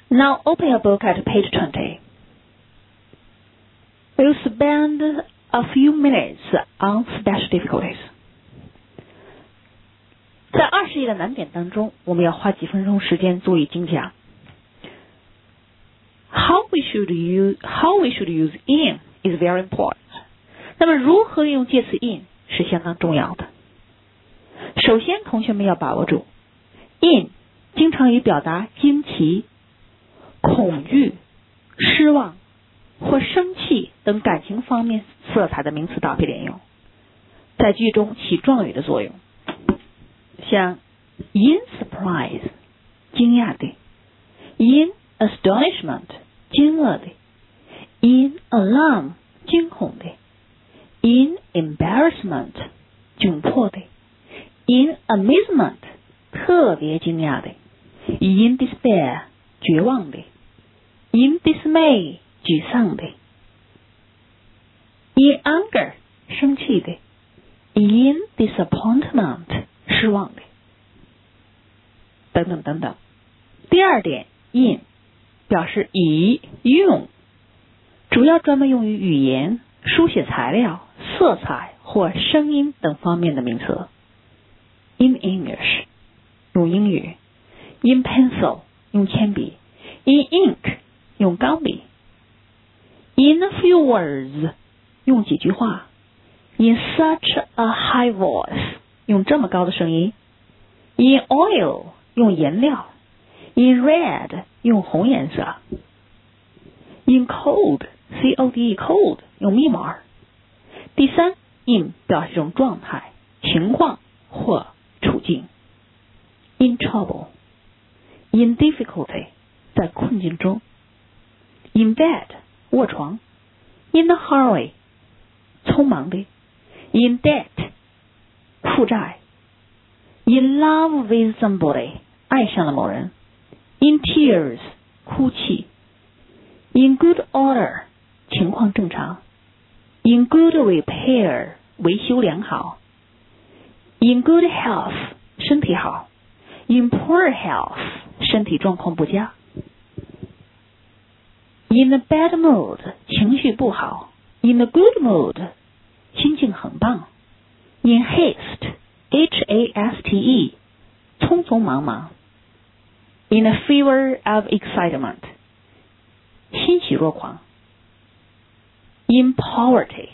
Now open your book at page 20. We'll spend a few minutes on special difficulties. 在20页的难点当中，我们要花几分钟时间做以精讲。How we should use in is very important. 那么如何用介词 in 是相当重要的。首先，同学们要把握住 in 经常以表达惊奇、恐惧、失望或生气等感情方面色彩的名词搭配连用，在句中起状语的作用。像 in surprise 惊讶的， in astonishment 惊愕的， in alarm 惊恐的， in embarrassment 窘迫的， in amazement 特别惊讶的， in despair 绝望的， in dismay 沮丧的， in anger 生气的， in disappointment 失望的，等等等等。第二点 in 表示以用，主要专门用于语言、书写材料、色彩或声音等方面的名词。 In English 用英语， in pencil 用铅笔， in ink 用钢笔， in a few words 用几句话， in such a high voice 用这么高的声音， in oil 用颜料， in red 用红颜色， in code code code 用密码。第三 in 表示一种状态、情况或处境。 in trouble in difficulty 在困境中， in bed 卧床， in a hurry 匆忙的， in debt 负债， in love with somebody 爱上了某人， in tears 哭泣， in good order 情况正常， in good repair 维修良好， in good health 身体好， in poor health 身体状况不佳， in a bad mood 情绪不好， in a good mood 心情很棒， in haste haste 匆匆忙忙， in a fever of excitement 欣喜若狂， in poverty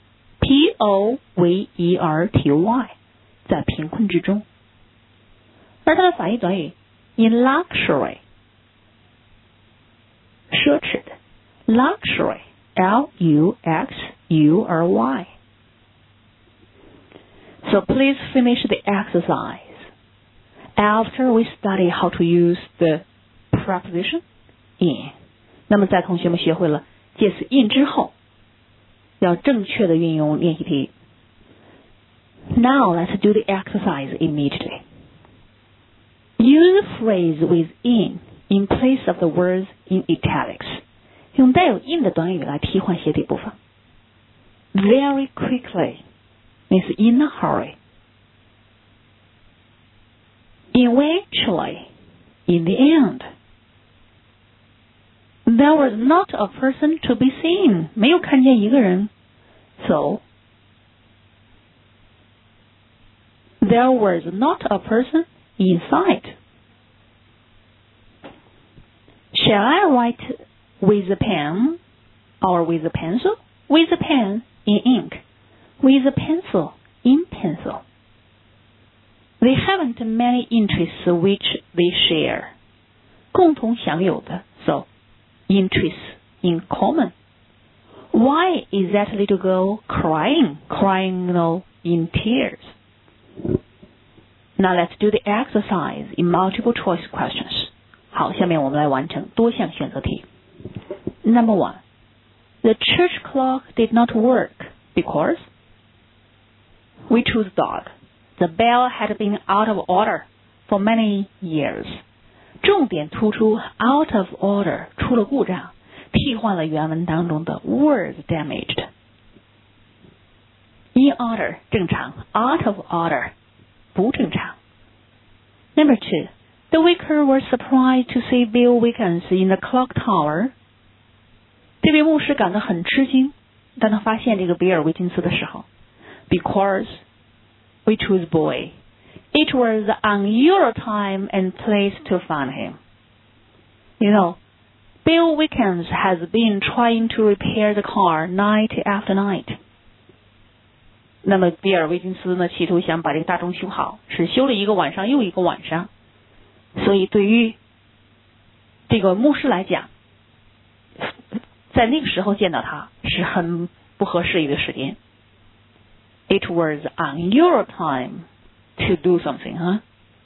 poverty 在贫困之中。而它的反义短语 in luxury 奢侈的， luxury luxury. So please finish the exercise. After we study how to use the preposition in. 那么在同学们学会了介词 in 之后，要正确的运用练习题。Now let's do the exercise immediately. Use the phrase with in place of the words in italics. 用带有 in 的短语来替换写底部分。Very quickly means in a hurry. Eventually, in the end. There was not a person to be seen. 没有看见一个人。So, there was not a person in sight. Shall I write with a pen or with a pencil? With a pen in ink. With a pencil in pencil. They haven't many interests which they share. 共同享有的 So, interests in common. Why is that little girl crying? Crying, in tears. Now let's do the exercise in multiple choice questions. 好，下面我们来完成多项选择题。Number 1. The church clock did not work because we choose dog. The bell had been out of order for many years. 重点突出 out of order 出了故障，替换了原文当中的 was damaged. In order 正常， out of order 不正常。Number 2. The Vicar was surprised to see Bill Wilkins in the clock tower. 这位牧师感到很吃惊，当他发现这个比尔·维金斯的时候 ，because which was boy, it was on your time and place to find him. You know, Bill Wilkins has been trying to repair the car night after night. 那么比尔·维金斯呢，企图想把这个大钟修好，是修了一个晚上又一个晚上。所以对于这个牧师来讲，在那个时候见到他是很不合适宜的时间。It was on your time to do something, huh?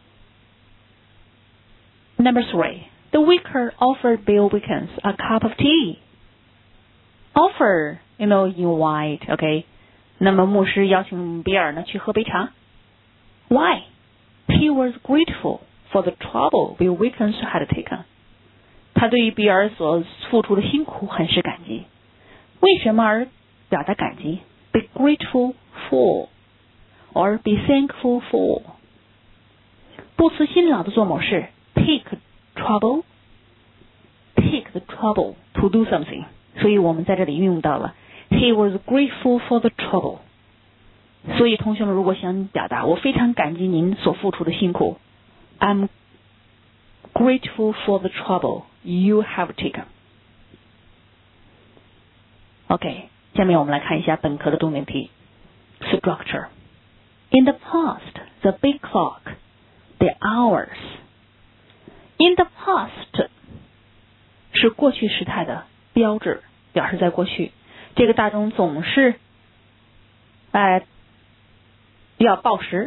Number 3. The Vicar offered Bill Wilkins a cup of tea. Offer, you know, invite, okay? 那么牧师邀请比尔呢去喝杯茶。Why? He was grateful for the trouble Bill Wilkins had taken. 他对于比尔所付出的辛苦很是感激。为什么而表达感激 ？Be grateful for, or be thankful for. 不辞辛劳的做某事 ，take the trouble to do something. 所以我们在这里运用到了 He was grateful for the trouble. 所以同学们如果想表达我非常感激您所付出的辛苦 ，I'm grateful for the trouble you have taken. OK, 下面我们来看一下本课的重点题 Structure. In the past, the big clock, the hours. In the past 是过去时态的标志，表示在过去。这个大钟总是要报时。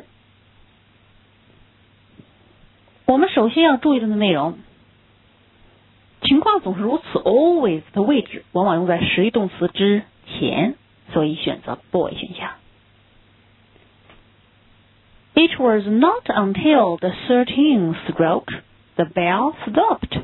我们首先要注意的内容，情况总是如此 always 的位置往往用在实义动词之前，所以选择 boy 选项。It was not until the 13th stroke the bell stopped.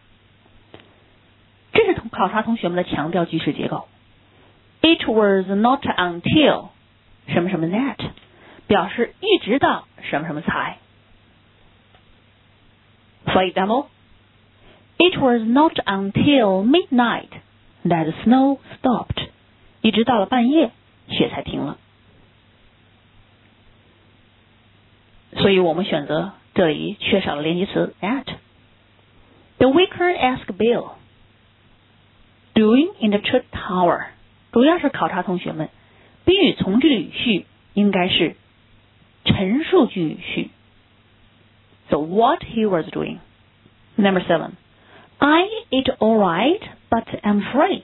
这是考察同学们的强调句式结构。It was not until 什么什么 that 表示一直到什么什么才。For example, it was not until midnight that the snow stopped. 一直到了半夜，雪才停了。所以我们选择这里缺少了连接词 at. The Vicar asked Bill, doing in the church tower. 主要是考察同学们宾语从句的语序应该是陈述句语序。So what he was doing. Number 7. I ate all right, but I'm afraid.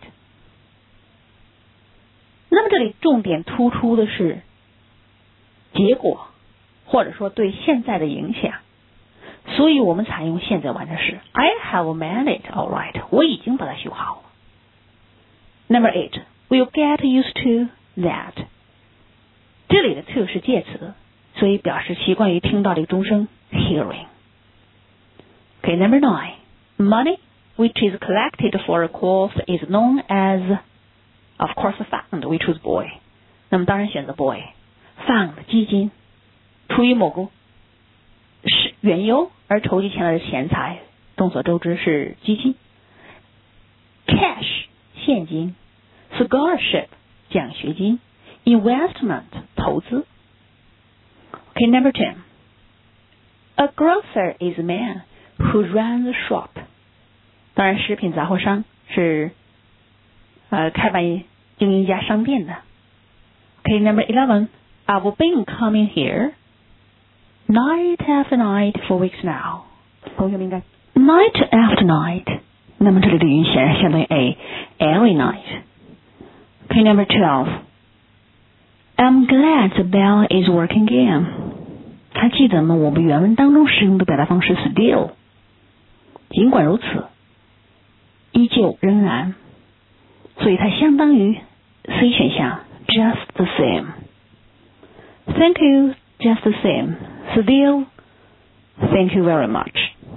那么这里重点突出的是结果，或者说对现在的影响。所以我们采用现在完成时 I have made it all right. 我已经把它修好了。Number 8. We'll get used to that. 这里的 to 是介词，所以表示习惯于听到这个钟声 hearing. Okay, number 9. Money which is collected for a course is known as, of course, a fund, which was boy. 那么当然选择 boy. Fund 基金，出于某个缘由而筹集起来的钱财，众所周知是基金。Cash 现金。Scholarship 奖学金 Investment 投资 Okay, number 10. A grocer is a man who runs a shop. 当然食品杂货商是开办经营一家商店的 Okay, number 11. I've been coming here night after night for weeks now. 同学们应该 night after night 那么这里的语音显然相当于 every night.Okay, number 12. I'm glad the bell is working again. 还记得吗？我们原文当中使用的表达方式 still. 尽管如此，依旧仍然，所以它相当于 C 选项 just the same. Thank you, just the same. Still, thank you very much.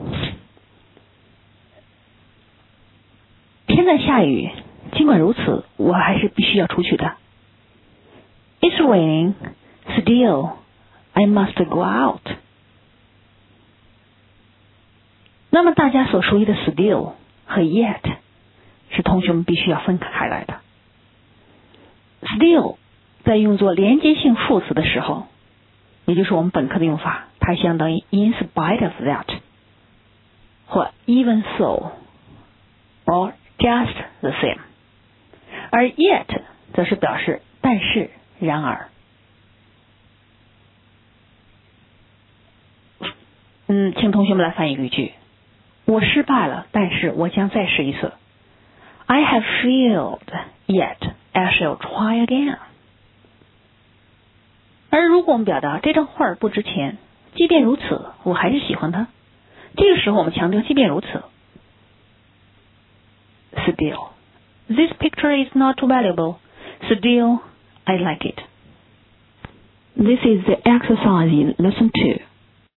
天在下雨。尽管如此，我还是必须要出去的。It's raining. Still, I must go out. 那么大家所熟悉的 still 和 yet 是同学们必须要分开来的。still 在用作连接性副词的时候，也就是我们本课的用法，它相当于 in spite of that 或 even so or just the same。 而 yet 则是表示但是然而。请同学们来翻译语句。我失败了，但是我将再试一次。I have failed, yet I shall try again。 而如果我们表达这张画不值钱，即便如此，我还是喜欢它，这个时候我们强调即便如此。Still, this picture is not valuable. Still, I like it. This is the exercise in lesson 2.